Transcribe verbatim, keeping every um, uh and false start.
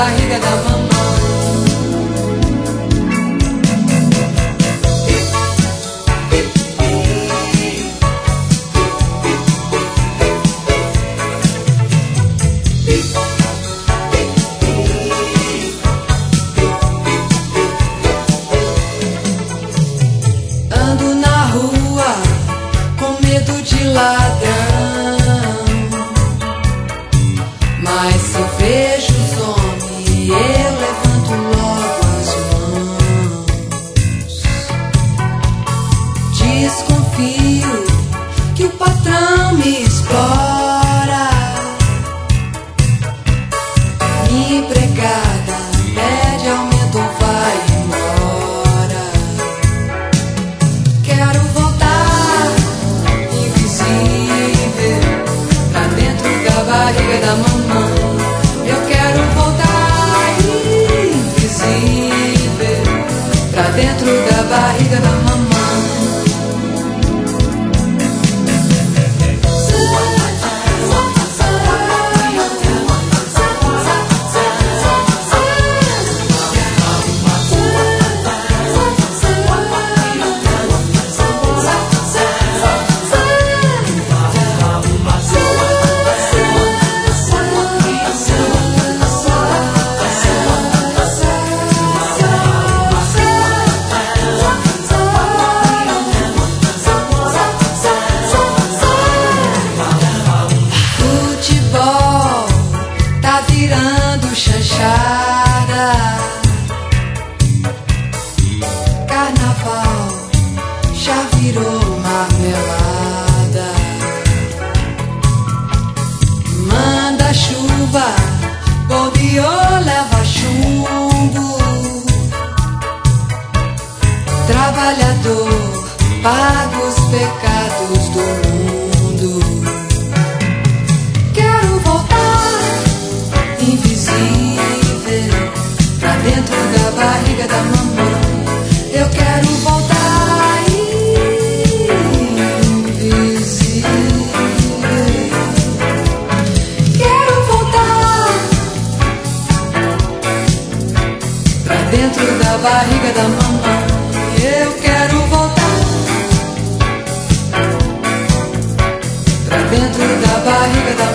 barriga da mamãe. Ando na rua com medo de ladrão, mas se eu vejo os homens, eu levanto logo as mãos. Desconfio que o patrão me explora. Minha empregada pede aumento ou vai embora. Quero voltar invisível pra dentro da barriga da mamãe. Eu quero voltar invisível pra dentro da barriga da mamãe. Virando chanchada, carnaval já virou marmelada. Manda chuva, bobeou, leva chumbo. Trabalhador paga os pecados do mundo. Quero voltar invisível pra dentro da barriga da mamãe. Eu quero voltar invisível. Quero voltar pra dentro da barriga da mamãe. Eu quero voltar pra dentro da barriga da mamãe.